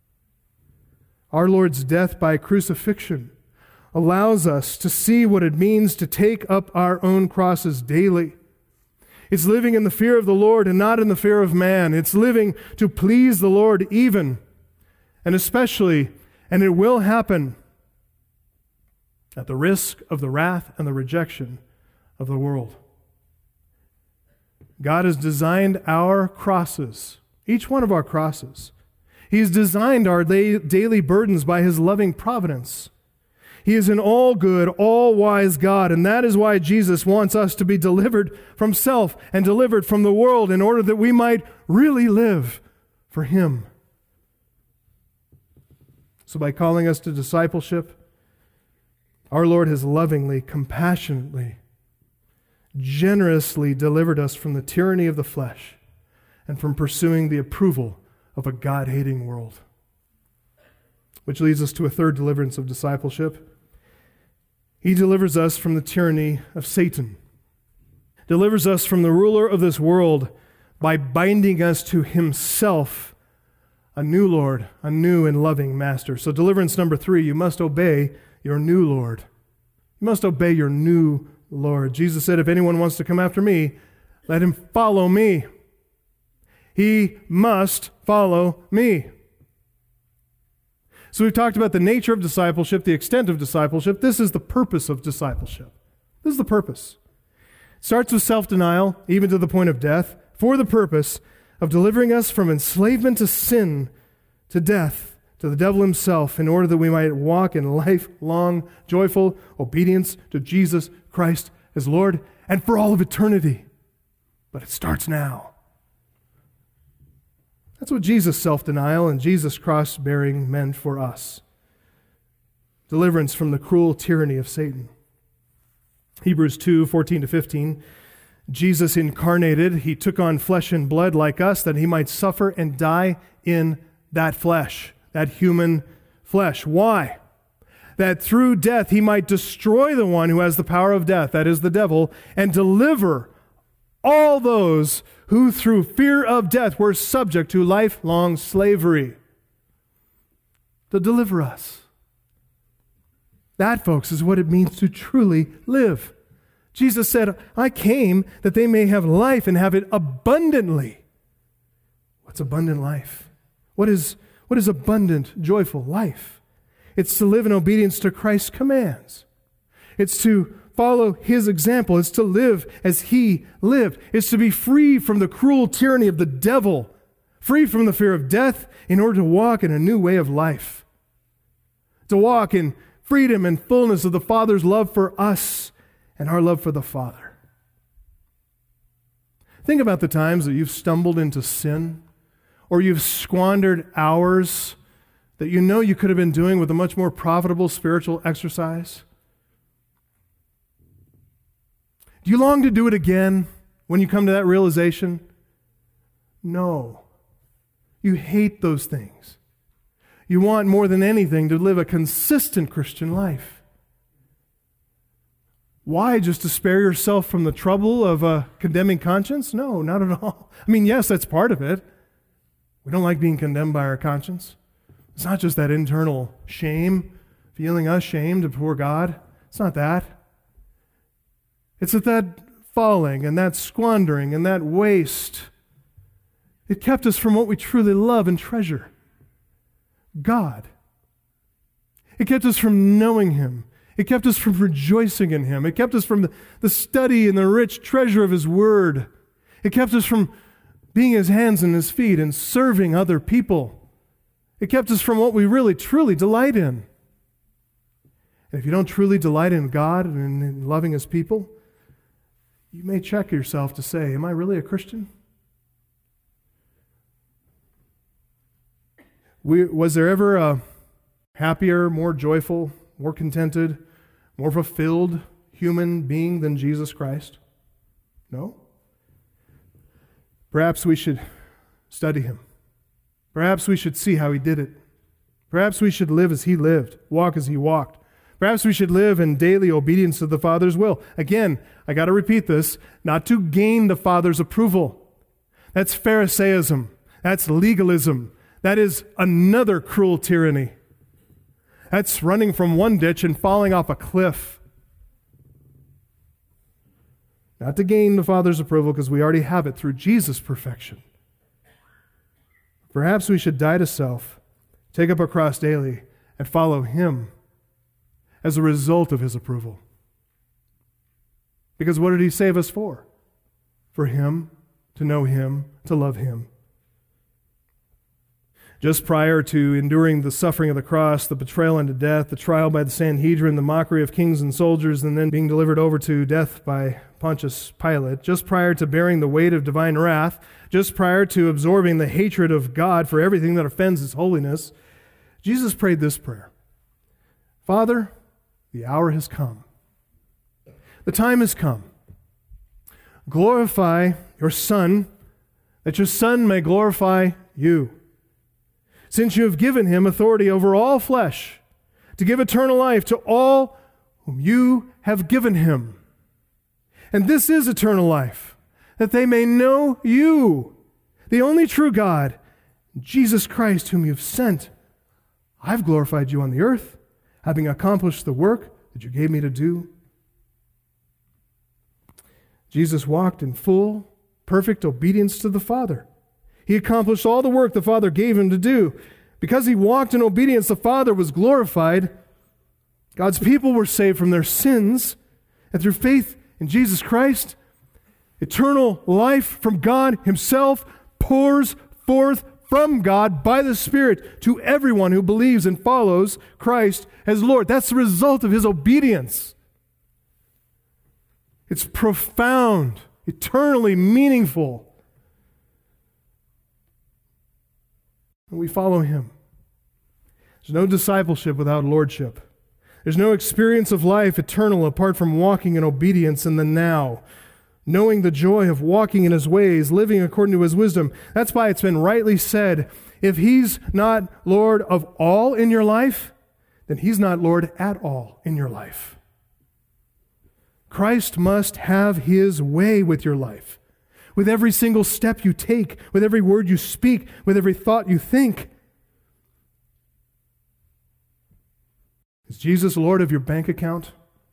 Our Lord's death by crucifixion allows us to see what it means to take up our own crosses daily. It's living in the fear of the Lord and not in the fear of man. It's living to please the Lord even and especially, and it will happen, at the risk of the wrath and the rejection of the world. God has designed our crosses, each one of our crosses. He's designed our daily burdens by His loving providence. He is an all-good, all-wise God, and that is why Jesus wants us to be delivered from self and delivered from the world in order that we might really live for Him. So by calling us to discipleship, our Lord has lovingly, compassionately, generously delivered us from the tyranny of the flesh and from pursuing the approval of a God-hating world. Which leads us to a third deliverance of discipleship. He delivers us from the tyranny of Satan, delivers us from the ruler of this world by binding us to Himself, a new Lord, a new and loving Master. So deliverance number 3, you must obey your new Lord. You must obey your new Lord. Jesus said, if anyone wants to come after me, let him follow me. He must follow me. So we've talked about the nature of discipleship, the extent of discipleship. This is the purpose of discipleship. This is the purpose. It starts with self-denial, even to the point of death, for the purpose of delivering us from enslavement to sin, to death, to the devil himself, in order that we might walk in lifelong, joyful obedience to Jesus Christ as Lord, and for all of eternity. But it starts now. That's what Jesus' self-denial and Jesus' cross-bearing meant for us. Deliverance from the cruel tyranny of Satan. Hebrews 2:14-15. Jesus incarnated, He took on flesh and blood like us, that He might suffer and die in that flesh, that human flesh. Why? That through death He might destroy the one who has the power of death, that is the devil, and deliver all those who through fear of death were subject to lifelong slavery. to deliver us. That, folks, is what it means to truly live. Jesus said, I came that they may have life and have it abundantly. What's abundant life? What is abundant, joyful life? It's to live in obedience to Christ's commands. It's to follow His example. It's to live as He lived. It's to be free from the cruel tyranny of the devil, free from the fear of death, in order to walk in a new way of life. To walk in freedom and fullness of the Father's love for us and our love for the Father. Think about the times that you've stumbled into sin, or you've squandered hours that you know you could have been doing with a much more profitable spiritual exercise. Do you long to do it again when you come to that realization? No. You hate those things. You want more than anything to live a consistent Christian life. Why? Just to spare yourself from the trouble of a condemning conscience? No, not at all. I mean, yes, that's part of it. We don't like being condemned by our conscience. It's not just that internal shame, feeling ashamed before God. It's not that. It's that falling and that squandering and that waste. It kept us from what we truly love and treasure. God. It kept us from knowing Him. It kept us from rejoicing in Him. It kept us from the study and the rich treasure of His Word. It kept us from being His hands and His feet and serving other people. It kept us from what we really, truly delight in. And if you don't truly delight in God and in loving His people, you may check yourself to say, am I really a Christian? Was there ever a happier, more joyful, more contented, more fulfilled human being than Jesus Christ? No? Perhaps we should study Him. Perhaps we should see how He did it. Perhaps we should live as He lived, walk as He walked. Perhaps we should live in daily obedience to the Father's will. Again, I got to repeat this, not to gain the Father's approval. That's Pharisaism. That's legalism. That is another cruel tyranny. That's running from one ditch and falling off a cliff. Not to gain the Father's approval, because we already have it through Jesus' perfection. Perhaps we should die to self, take up our cross daily, and follow Him as a result of His approval. Because what did He save us for? For Him, to know Him, to love Him. Just prior to enduring the suffering of the cross, the betrayal unto death, the trial by the Sanhedrin, the mockery of kings and soldiers, and then being delivered over to death by Pontius Pilate, just prior to bearing the weight of divine wrath, just prior to absorbing the hatred of God for everything that offends His holiness, Jesus prayed this prayer. Father, the hour has come. The time has come. Glorify your Son, that your Son may glorify you. Since you have given Him authority over all flesh, to give eternal life to all whom you have given Him. And this is eternal life, that they may know you, the only true God, Jesus Christ, whom you have sent. I've glorified you on the earth, having accomplished the work that you gave me to do. Jesus walked in full, perfect obedience to the Father. He accomplished all the work the Father gave Him to do. Because He walked in obedience, the Father was glorified. God's people were saved from their sins. And through faith in Jesus Christ, eternal life from God Himself pours forth from God by the Spirit to everyone who believes and follows Christ as Lord. That's the result of His obedience. It's profound, eternally meaningful. And we follow Him. There's no discipleship without lordship. There's no experience of life eternal apart from walking in obedience in the now, knowing the joy of walking in His ways, living according to His wisdom. That's why it's been rightly said, if He's not Lord of all in your life, then He's not Lord at all in your life. Christ must have His way with your life. With every single step you take, with every word you speak, with every thought you think. Is Jesus Lord of your bank account?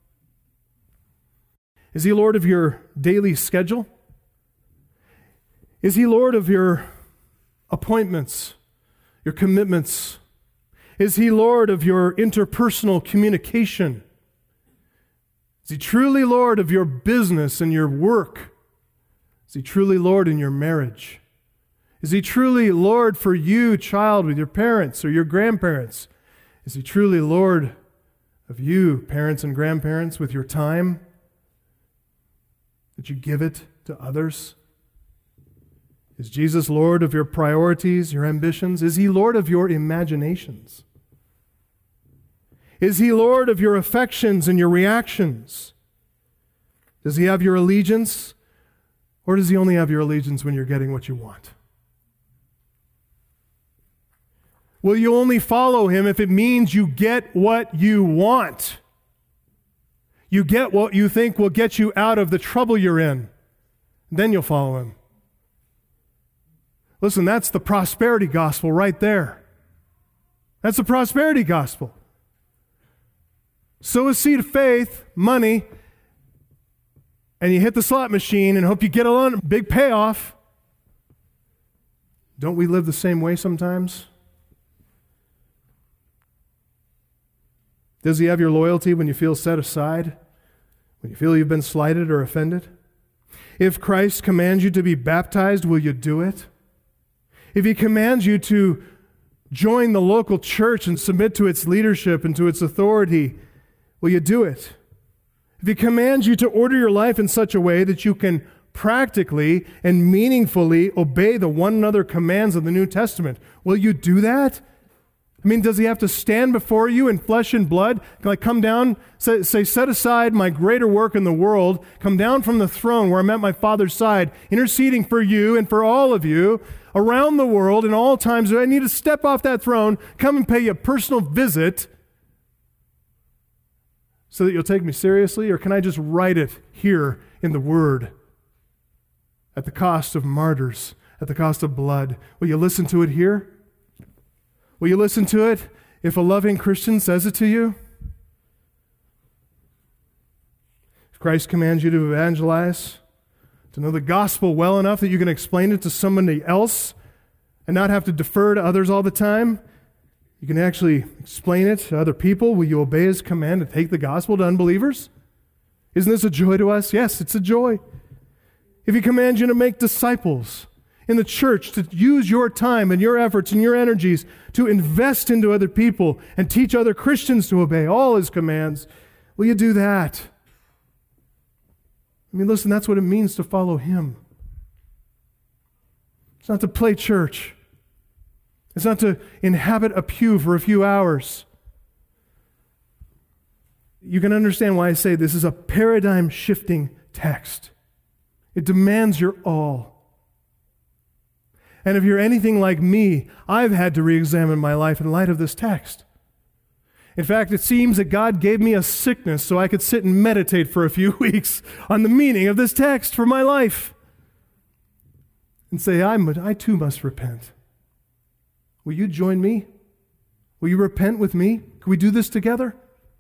Is He Lord of your daily schedule? Is He Lord of your appointments, your commitments? Is He Lord of your interpersonal communication? Is He truly Lord of your business and your work? Is He truly Lord in your marriage? Is He truly Lord for you, child, with your parents or your grandparents? Is He truly Lord of you, parents and grandparents, with your time? That you give it to others? Is Jesus Lord of your priorities, your ambitions? Is He Lord of your imaginations? Is He Lord of your affections and your reactions? Does He have your allegiance? Or does He only have your allegiance when you're getting what you want? Will you only follow Him if it means you get what you want? You get what you think will get you out of the trouble you're in. Then you'll follow Him. Listen, that's the prosperity gospel right there. That's the prosperity gospel. Sow a seed of faith, money, and you hit the slot machine and hope you get a big payoff. Don't we live the same way sometimes? Does He have your loyalty when you feel set aside? When you feel you've been slighted or offended? If Christ commands you to be baptized, will you do it? If He commands you to join the local church and submit to its leadership and to its authority, will you do it? If He commands you to order your life in such a way that you can practically and meaningfully obey the one another commands of the New Testament, will you do that? I mean, does He have to stand before you in flesh and blood? Like come down, say, set aside my greater work in the world, come down from the throne where I'm at my Father's side, interceding for you and for all of you around the world in all times. Do I need to step off that throne, come and pay you a personal visit so that you'll take me seriously? Or can I just write it here in the Word at the cost of martyrs, at the cost of blood? Will you listen to it here? Will you listen to it if a loving Christian says it to you? If Christ commands you to evangelize, to know the gospel well enough that you can explain it to somebody else and not have to defer to others all the time, you can actually explain it to other people. Will you obey His command to take the gospel to unbelievers? Isn't this a joy to us? Yes, it's a joy. If He commands you to make disciples in the church, to use your time and your efforts and your energies to invest into other people and teach other Christians to obey all His commands, will you do that? I mean, listen, that's what it means to follow Him. It's not to play church. It's not to inhabit a pew for a few hours. You can understand why I say this is a paradigm-shifting text. It demands your all. And if you're anything like me, I've had to re-examine my life in light of this text. In fact, it seems that God gave me a sickness so I could sit and meditate for a few weeks on the meaning of this text for my life and say, I too must repent. Will you join me? Will you repent with me? Can we do this together?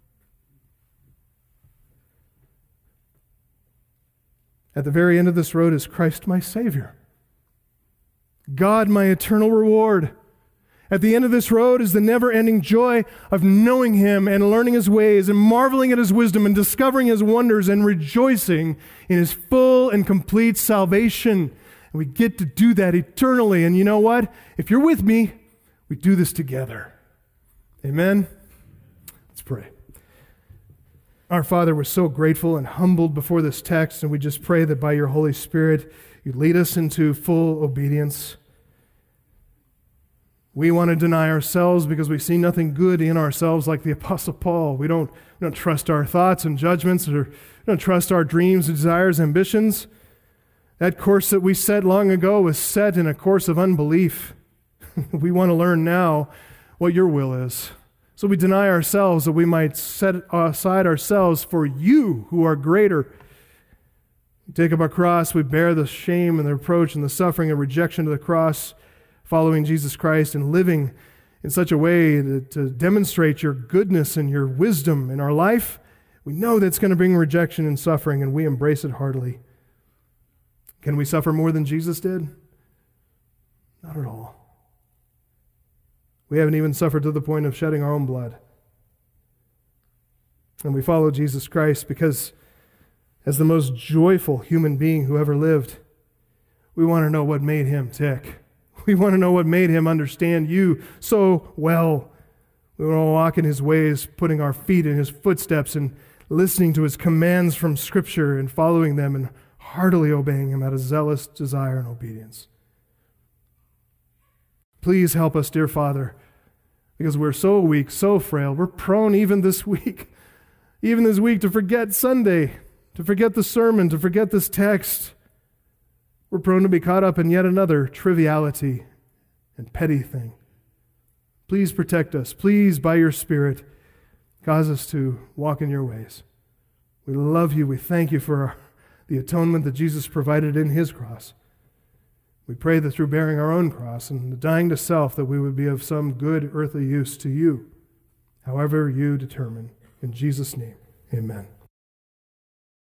At the very end of this road is Christ my Savior. God, my eternal reward. At the end of this road is the never-ending joy of knowing Him and learning His ways and marveling at His wisdom and discovering His wonders and rejoicing in His full and complete salvation. And we get to do that eternally. And you know what? If you're with me, we do this together. Amen? Let's pray. Our Father, we're so grateful and humbled before this text, and we just pray that by your Holy Spirit, you lead us into full obedience. We want to deny ourselves because we see nothing good in ourselves like the Apostle Paul. We don't trust our thoughts and judgments, or we don't trust our dreams, desires, ambitions. That course that we set long ago was set in a course of unbelief. We want to learn now what your will is. So we deny ourselves that we might set aside ourselves for you who are greater. We take up our cross, we bear the shame and the reproach and the suffering and rejection of the cross, following Jesus Christ and living in such a way to demonstrate your goodness and your wisdom in our life, we know that's going to bring rejection and suffering, and we embrace it heartily. Can we suffer more than Jesus did? Not at all. We haven't even suffered to the point of shedding our own blood. And we follow Jesus Christ because, as the most joyful human being who ever lived, we want to know what made him tick. We want to know what made him understand you so well. We want to walk in his ways, putting our feet in his footsteps and listening to his commands from Scripture and following them and heartily obeying him out of zealous desire and obedience. Please help us, dear Father, because we're so weak, so frail. We're prone even this week, to forget Sunday, to forget the sermon, to forget this text. We're prone to be caught up in yet another triviality and petty thing. Please protect us. Please, by your Spirit, cause us to walk in your ways. We love you. We thank you for the atonement that Jesus provided in his cross. We pray that through bearing our own cross and dying to self, that we would be of some good earthly use to you, however you determine. In Jesus' name, amen.